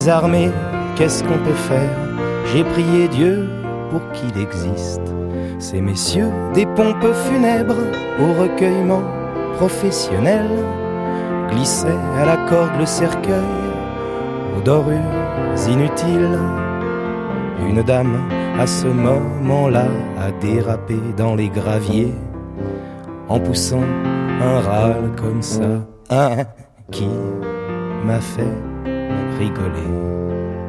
désarmé, qu'est-ce qu'on peut faire? J'ai prié Dieu pour qu'il existe. Ces messieurs des pompes funèbres au recueillement professionnel glissaient à la corde le cercueil aux dorures inutiles. Une dame à ce moment-là a dérapé dans les graviers en poussant un râle comme ça, qui m'a fait rigoler.